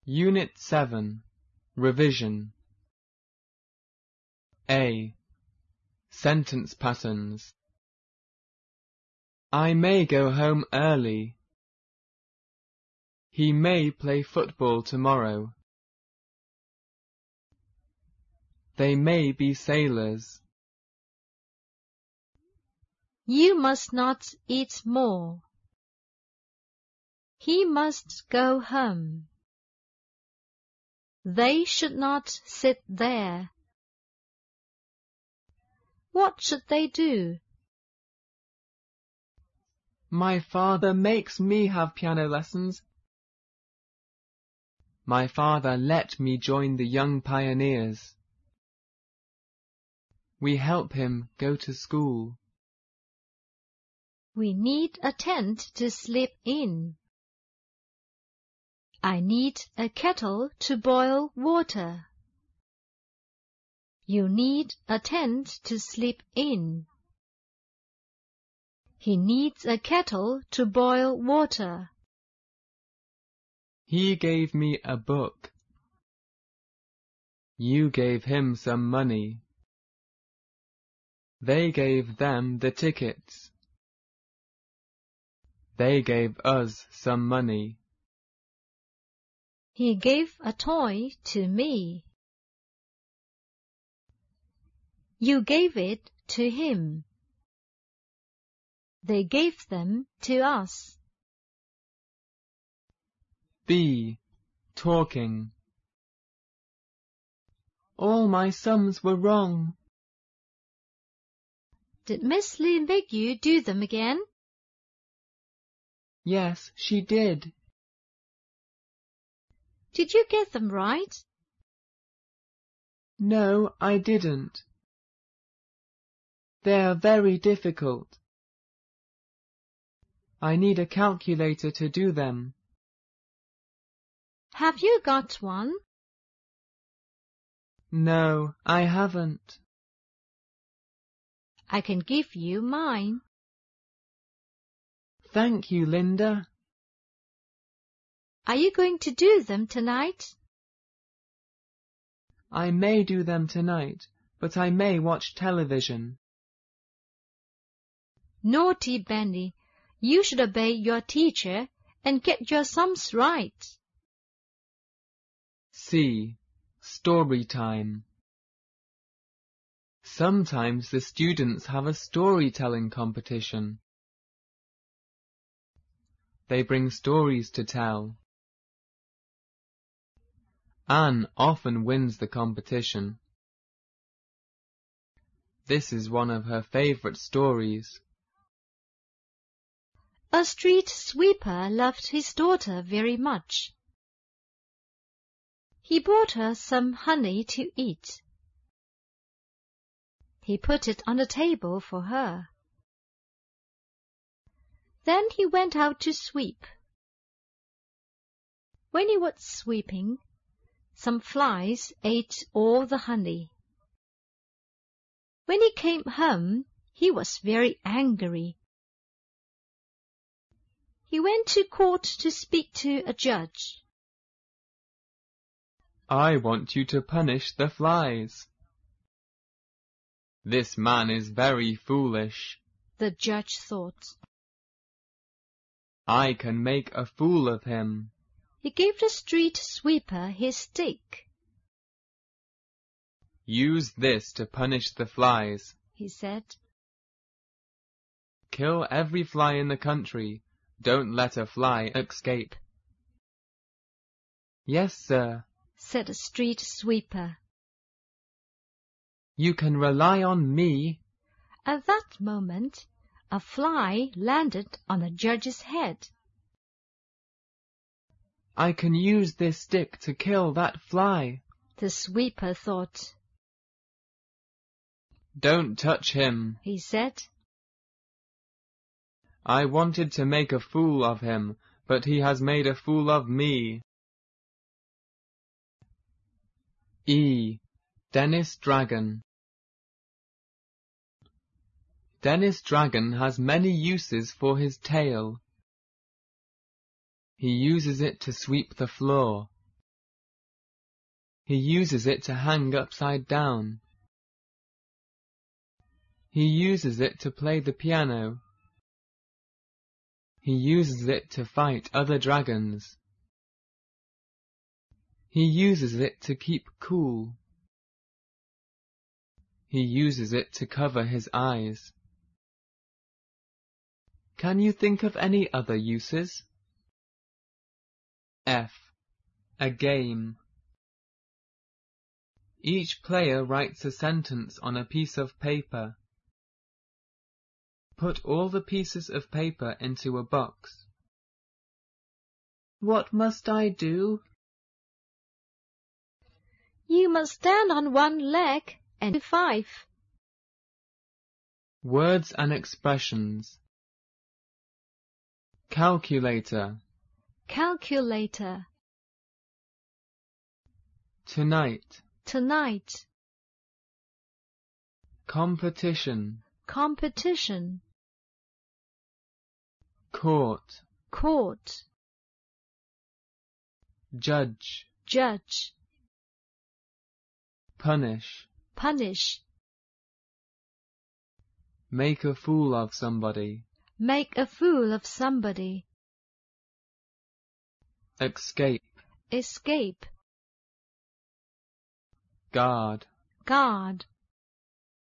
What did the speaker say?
Unit 7. Revision. A. Sentence patterns. I may go home early. He may play football tomorrow. They may be sailors. You must not eat more. He must go home. They should not sit there. What should they do? My father makes me have piano lessons. My father let me join the Young Pioneers. We help him go to school. We need a tent to sleep in. I need a kettle to boil water. You need a tent to sleep in. He needs a kettle to boil water. He gave me a book. You gave him some money. They gave them the tickets. They gave us some money. He gave a toy to me. You gave it to him. They gave them to us. B. Talking. All my sums were wrong. Did Miss Lee make you do them again? Yes, she did. Did you get them right? No, I didn't. They are very difficult. I need a calculator to do them. Have you got one? No, I haven't. I can give you mine. Thank you, Linda. Are you going to do them tonight? I may do them tonight, but I may watch television. Naughty Benny, you should obey your teacher and get your sums right. C. Story time. Sometimes the students have a storytelling competition. They bring stories to tell. Anne often wins the competition. This is one of her favorite stories. A street sweeper loved his daughter very much. He brought her some honey to eat. He put it on the table for her. Then he went out to sweep. When he was sweeping, some flies ate all the honey. When he came home, he was very angry. He went to court to speak to a judge. I want you to punish the flies. This man is very foolish, the judge thought. I can make a fool of him. He gave the street sweeper his stick. Use this to punish the flies, he said. Kill every fly in the country. Don't let a fly escape. Yes, sir, said the street sweeper. You can rely on me. At that moment, a fly landed on the judge's head. I can use this stick to kill that fly, the sweeper thought. Don't touch him, he said. I wanted to make a fool of him, but he has made a fool of me. E. Dennis Dragon. Dennis Dragon has many uses for his tail. He uses it to sweep the floor. He uses it to hang upside down. He uses it to play the piano. He uses it to fight other dragons. He uses it to keep cool. He uses it to cover his eyes. Can you think of any other uses? F. A game. Each player writes a sentence on a piece of paper. Put all the pieces of paper into a box. What must I do? You must stand on one leg and do 5. Words and expressions. Calculator. Calculator. Tonight. Tonight. Competition. Competition. Court. Court. Judge. Judge. Punish. Punish. Make a fool of somebody. Make a fool of somebody. Escape. Escape. Guard. Guard.